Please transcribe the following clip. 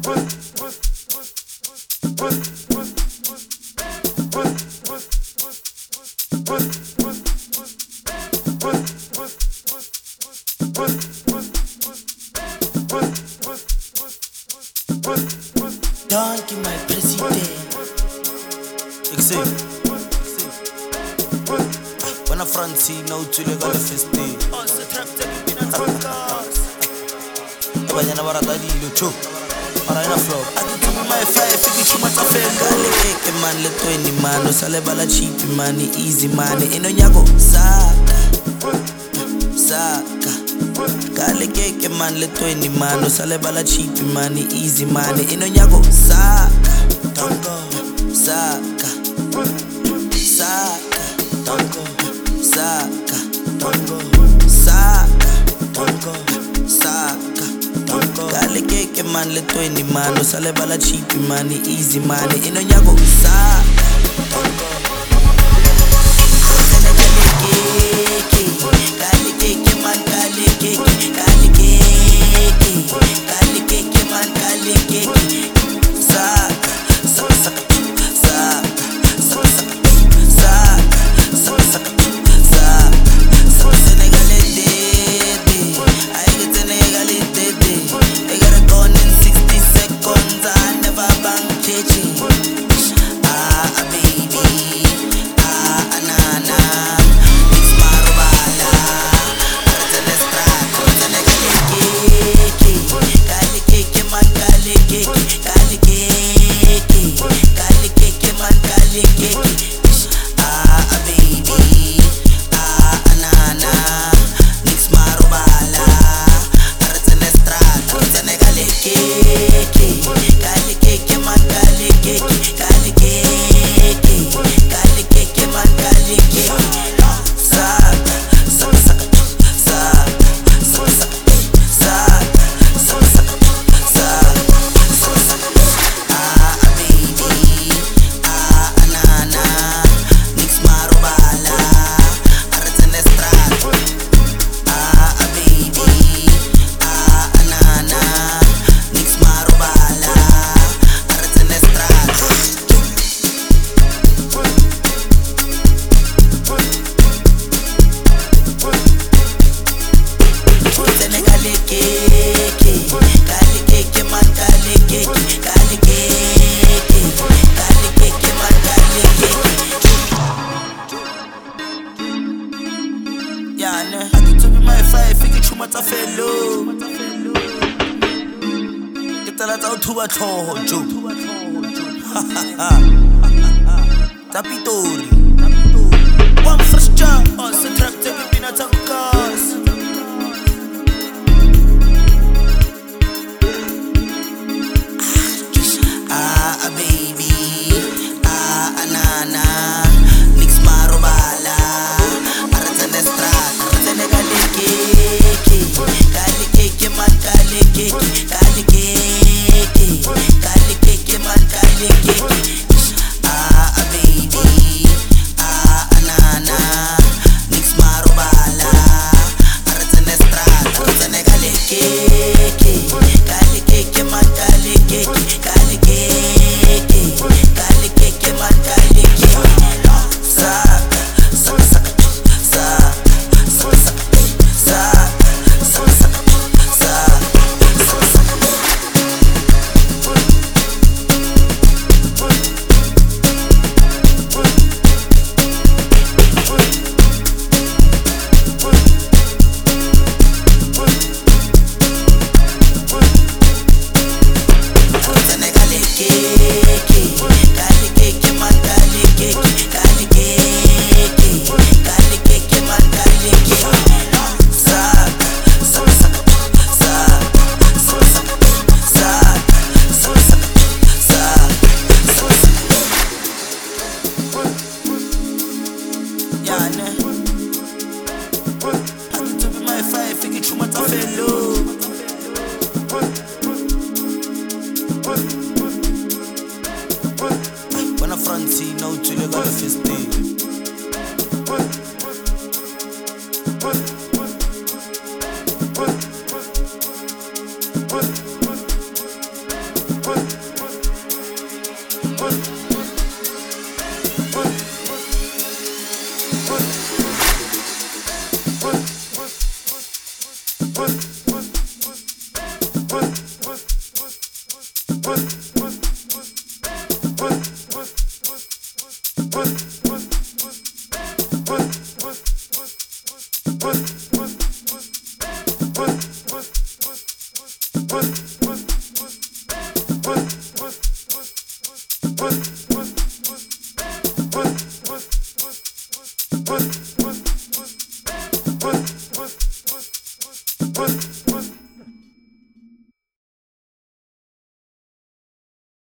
Donkey, my president. When a Francino to the got a festi. Banyana barata dilo cho. Para ina flow. My five fifty chuma ta fenga. Keke man le 20 man. Sale bala cheap money, easy money. Ino nyago saka. Kale keke man le 20 man. Sale bala cheap money, easy money. Ino nyago saka. Saka. Tongo. Saka. Kale keke man le 20 man. Sale bala cheap money, easy money. Ino nyago saka. Kale keke man, kale keke. Kale keke man, kale keke. Saka. Tapitori. One first job. Also trap taking me not a cause. Baby. Nana. Nix marobala. Aratane strat. Aratane kale keke. Kale keke man kale keke. Kale keke. Kale keke man kale keke. What?